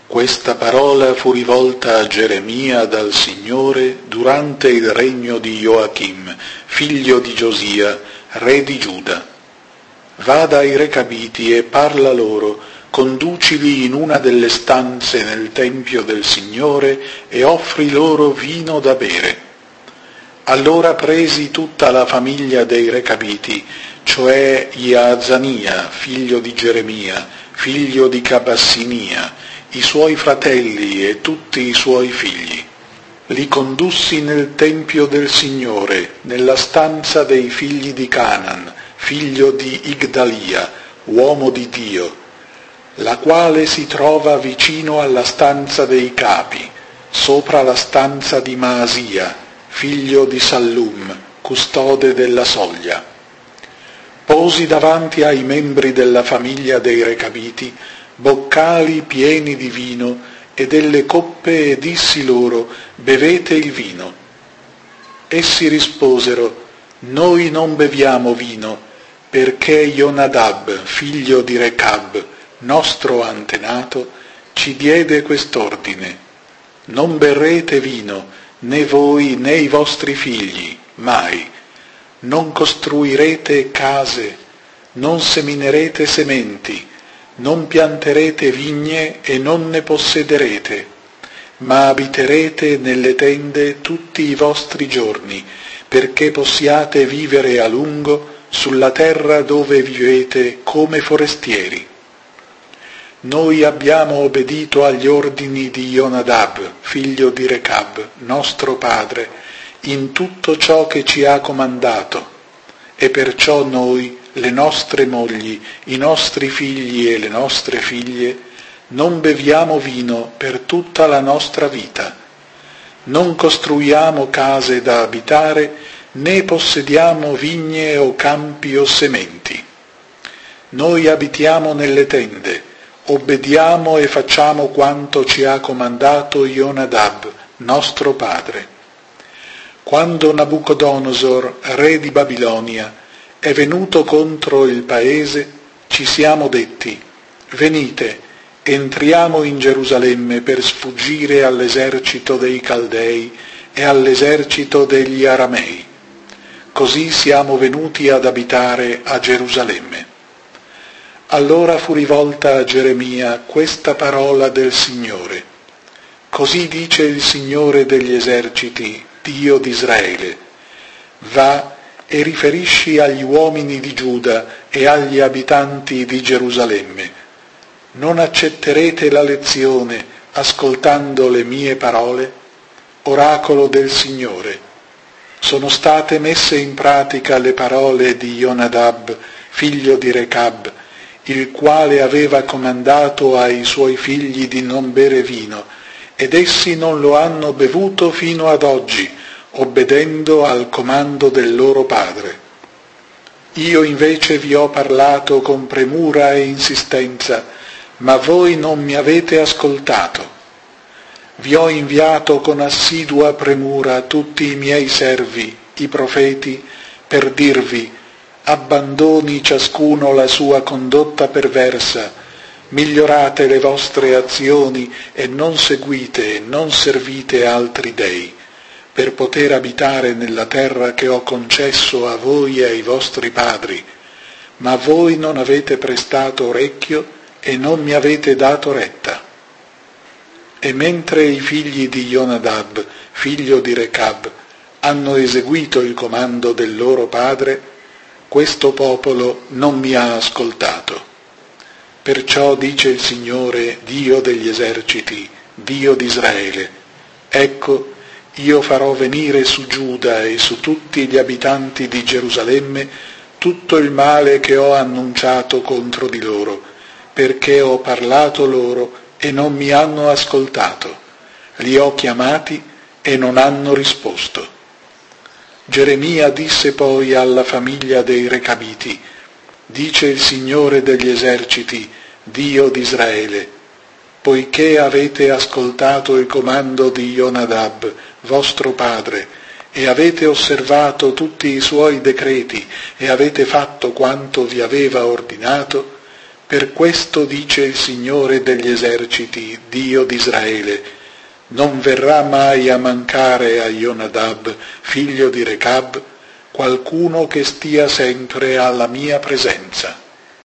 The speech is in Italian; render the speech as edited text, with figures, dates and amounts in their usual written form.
Questa parola fu rivolta a Geremia dal Signore durante il regno di Joachim, figlio di Giosia, re di Giuda. Va dai Recabiti e parla loro, conducili in una delle stanze nel Tempio del Signore e offri loro vino da bere. Allora presi tutta la famiglia dei Recabiti, cioè Jaazania, figlio di Geremia, figlio di Cabassinia, i suoi fratelli e tutti i suoi figli. Li condussi nel Tempio del Signore, nella stanza dei figli di Canaan, figlio di Igdalia, uomo di Dio, la quale si trova vicino alla stanza dei capi, sopra la stanza di Maasia, figlio di Sallum, custode della soglia. Posi davanti ai membri della famiglia dei Recabiti boccali pieni di vino e delle coppe e dissi loro: bevete il vino. Essi risposero: noi non beviamo vino, perché Jonadab, figlio di Recab, nostro antenato, ci diede quest'ordine: non berrete vino, né voi né i vostri figli, mai. Non costruirete case, non seminerete sementi, non pianterete vigne e non ne possederete, ma abiterete nelle tende tutti i vostri giorni, perché possiate vivere a lungo sulla terra dove vivete come forestieri. Noi abbiamo obbedito agli ordini di Jonadab, figlio di Recab, nostro padre, in tutto ciò che ci ha comandato, e perciò noi, le nostre mogli, i nostri figli e le nostre figlie, non beviamo vino per tutta la nostra vita. Non costruiamo case da abitare, né possediamo vigne o campi o sementi. Noi abitiamo nelle tende, obbediamo e facciamo quanto ci ha comandato Jonadab, nostro padre. Quando Nabucodonosor, re di Babilonia, è venuto contro il paese, ci siamo detti: venite, entriamo in Gerusalemme per sfuggire all'esercito dei Caldei e all'esercito degli Aramei. Così siamo venuti ad abitare a Gerusalemme. Allora fu rivolta a Geremia questa parola del Signore: così dice il Signore degli eserciti, Dio di Israele: va e riferisci agli uomini di Giuda e agli abitanti di Gerusalemme: non accetterete la lezione ascoltando le mie parole? Oracolo del Signore. Sono state messe in pratica le parole di Jonadab, figlio di Recab, il quale aveva comandato ai suoi figli di non bere vino, ed essi non lo hanno bevuto fino ad oggi, obbedendo al comando del loro padre. Io invece vi ho parlato con premura e insistenza, ma voi non mi avete ascoltato. Vi ho inviato con assidua premura tutti i miei servi, i profeti, per dirvi: abbandoni ciascuno la sua condotta perversa, migliorate le vostre azioni e non seguite e non servite altri dei, per poter abitare nella terra che ho concesso a voi e ai vostri padri. Ma voi non avete prestato orecchio e non mi avete dato retta. E mentre i figli di Jonadab, figlio di Recab, hanno eseguito il comando del loro padre, questo popolo non mi ha ascoltato. Perciò dice il Signore, Dio degli eserciti, Dio di Israele: ecco, io farò venire su Giuda e su tutti gli abitanti di Gerusalemme tutto il male che ho annunciato contro di loro, perché ho parlato loro e non mi hanno ascoltato. Li ho chiamati e non hanno risposto. Geremia disse poi alla famiglia dei Recabiti: dice il Signore degli eserciti, Dio di Israele: poiché avete ascoltato il comando di Jonadab, vostro padre, e avete osservato tutti i suoi decreti e avete fatto quanto vi aveva ordinato, Per questo dice il Signore degli eserciti, Dio d'Israele: non verrà mai a mancare a Jonadab, figlio di Recab, qualcuno che stia sempre alla mia presenza.